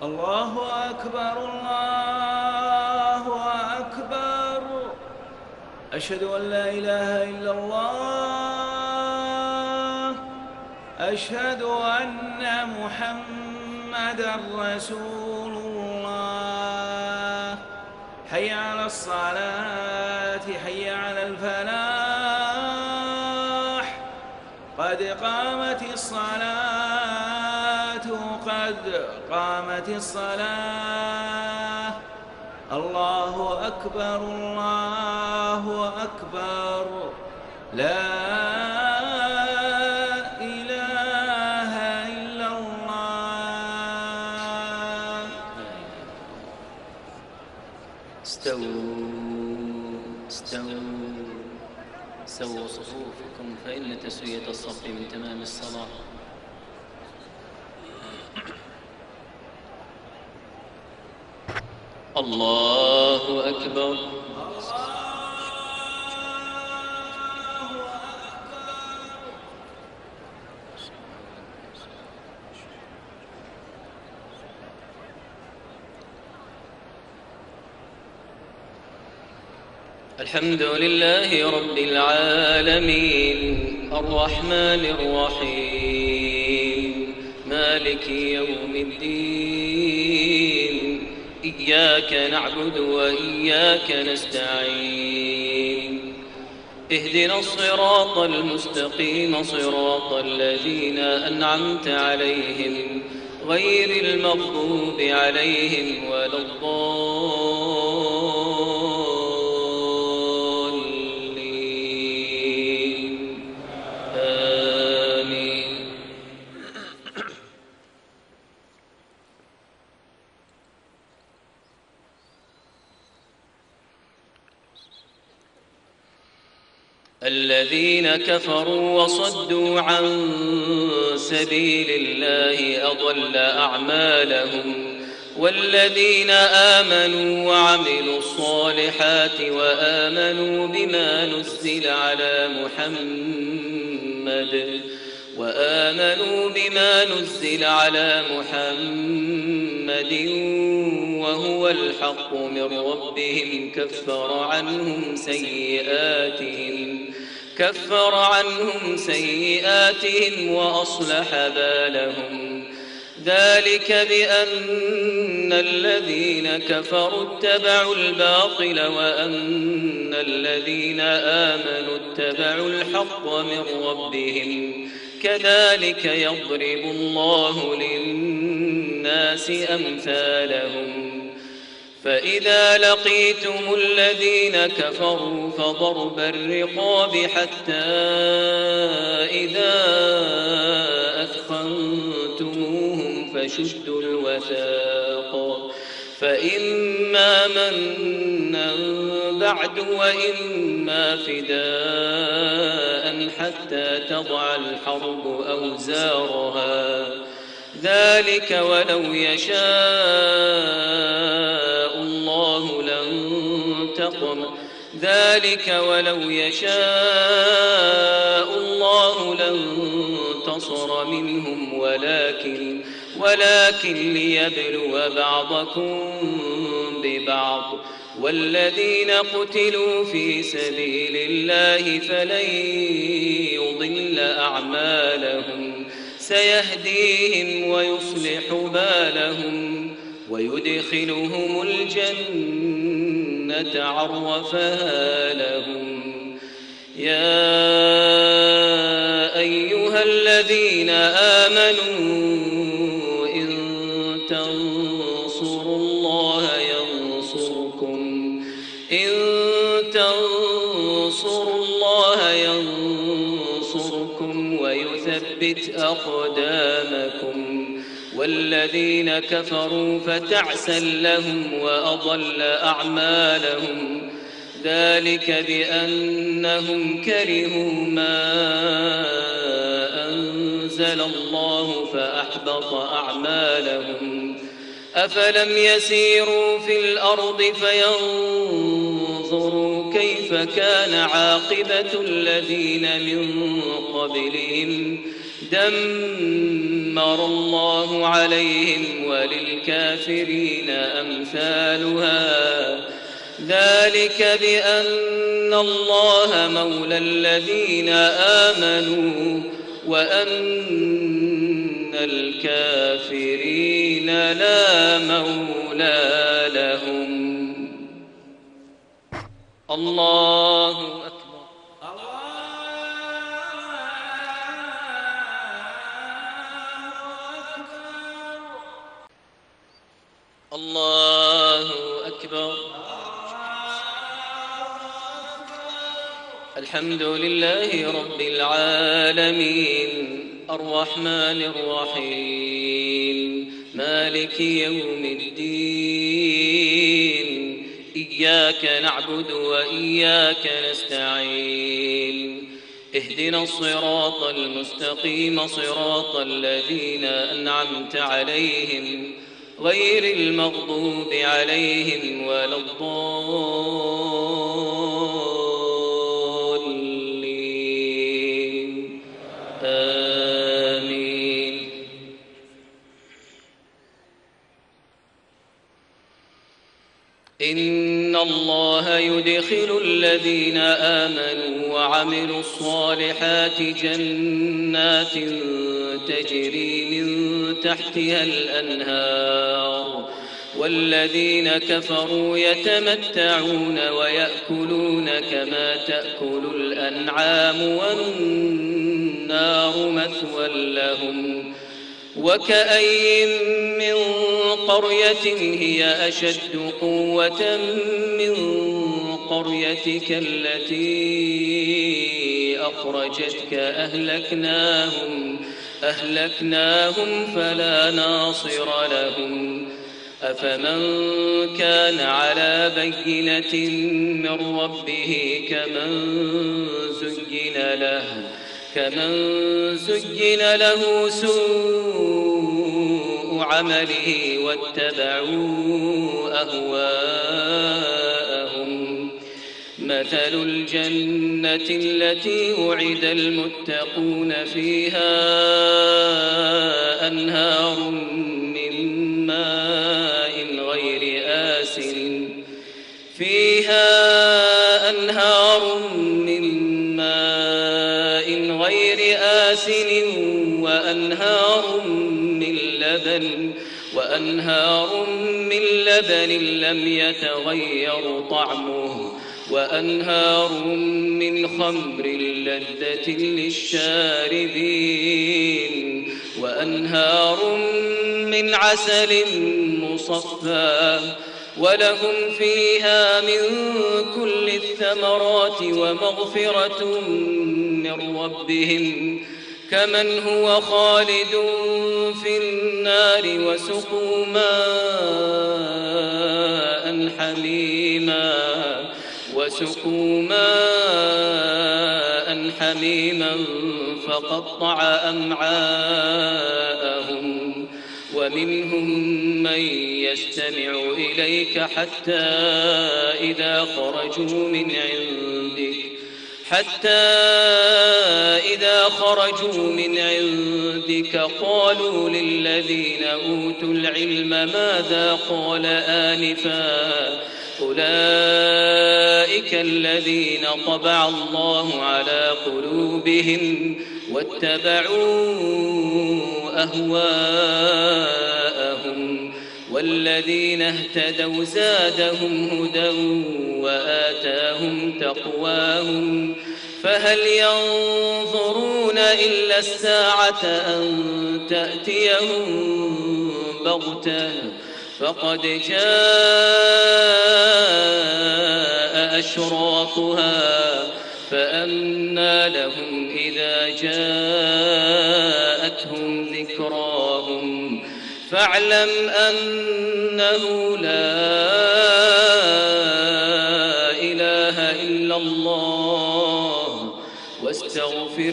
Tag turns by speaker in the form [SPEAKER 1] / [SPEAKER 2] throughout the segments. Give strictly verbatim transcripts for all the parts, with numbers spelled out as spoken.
[SPEAKER 1] الله أكبر الله أكبر. أشهد أن لا إله إلا الله. أشهد أن محمدًا رسول الله. حي على الصلاة حي على الفلاح. قد قامت الصلاة قد قامت الصلاة. الله أكبر الله أكبر. لا إله إلا الله.
[SPEAKER 2] استووا استووا سووا صفوفكم فإن تسوية الصف من تمام الصلاة. الله أكبر. الحمد لله رب العالمين الرحمن الرحيم مالك يوم الدين. إياك نعبد وإياك نستعين. اهدنا الصراط المستقيم صراط الذين أنعمت عليهم غير المغضوب عليهم ولا الضالين. آمين. الذين كفروا وصدوا عن سبيل الله أضل أعمالهم والذين آمنوا وعملوا الصالحات وآمنوا بما نزل على محمد وآمنوا بما نزل على محمد وهو الحق من ربهم كفر عنهم سيئاتهم كفر عنهم سيئاتهم وأصلح بالهم. ذلك بأن الذين كفروا اتبعوا الباطل وأن الذين آمنوا اتبعوا الحق من ربهم. كذلك يضرب الله للناس أمثالهم. فإذا لقيتم الذين كفروا فضرب الرقاب حتى إذا أثخنتموهم فشدوا الوثاق فإما منا بعد وإما فداء حتى تضع الحرب أوزارها. ذلك ولو يشاء الله لانتصر ذلك ولو يشاء الله لانتصر منهم ولكن ولكن ليبلو بعضكم ببعض. والذين قتلوا في سبيل الله فلن يضل أعمالهم سيهديهم ويصلح بالهم ويدخلهم الجنة عرفها لهم. يا أيها الذين آمنوا إن تنصروا الله ينصركم إن تنصروا الله ينصركم ويثبت أقدامكم. والذين كفروا فتعسا لهم وأضل أعمالهم. ذلك بأنهم كرهوا ما أنزل الله فأحبط أعمالهم. أفلم يسيروا في الأرض فينظروا كيف كان عاقبة الذين من قبلهم دمر الله عليهم وللكافرين أمثالها ذلك بأن الله مولى الذين آمنوا وأن الكافرين لا مولى لهم. الله أكبر. الله أكبر. الحمد لله رب العالمين الرحمن الرحيم مالك يوم الدين إياك نعبد وإياك نستعين اهدنا الصراط المستقيم صراط الذين أنعمت عليهم غير المغضوب عليهم ولا الضالين آمين. إن الله يدخل الذين آمنوا وعملوا الصالحات جنات تجري من تحتها الأنهار والذين كفروا يتمتعون ويأكلون كما تأكل الأنعام والنار مثوى لهم. وكأين من قرية هي أشد قوة من قريتك التي أخرجتك أهلكناهم أهلكناهم فلا ناصر لهم. أفمن كان على بينة من ربه كمن زين له كمن زين له سوء عمله واتبعوا أهواءهم. مثل الجنة التي وعد المتقون فيها أنهار من ماء غير آسن فيها أنهار من ماء غير آسن وأنهار من لبن وأنهار من لبن لم يتغير طعمه وأنهار من خمر لذة للشاربين وأنهار من عسل مصفى ولهم فيها من كل الثمرات ومغفرة من ربهم كمن هو خالد في النار وسقوا ماء حميما وسقوا ماء حميما فقطع أمعاءهم. ومنهم من يستمع إليك حتى إذا خرجوا من عندك حتى إذا خرجوا من عندك قالوا للذين أوتوا العلم ماذا قال آنفا أولئك الذين طبع الله على قلوبهم واتبعوا أهواءهم والذين اهتدوا زادهم هدى وآتاهم تقواهم فهل ينظرون إلا الساعة أن تأتيهم بغتة فقد جاء أشراطها فأنى لهم إذا جاءتهم ذكراهم فاعلم أنه لا إله إلا الله واستغفر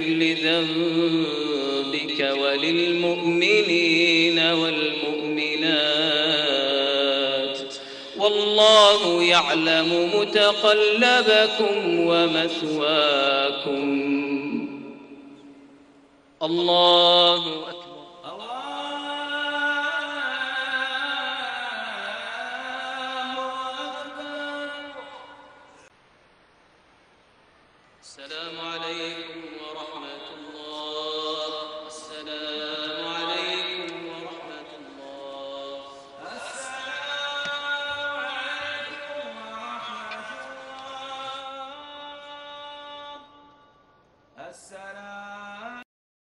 [SPEAKER 2] لذنبك وللمؤمنين والمؤمنات والله يعلم متقلبكم ومثواكم. الله أكبر. السلام عليكم ورحمة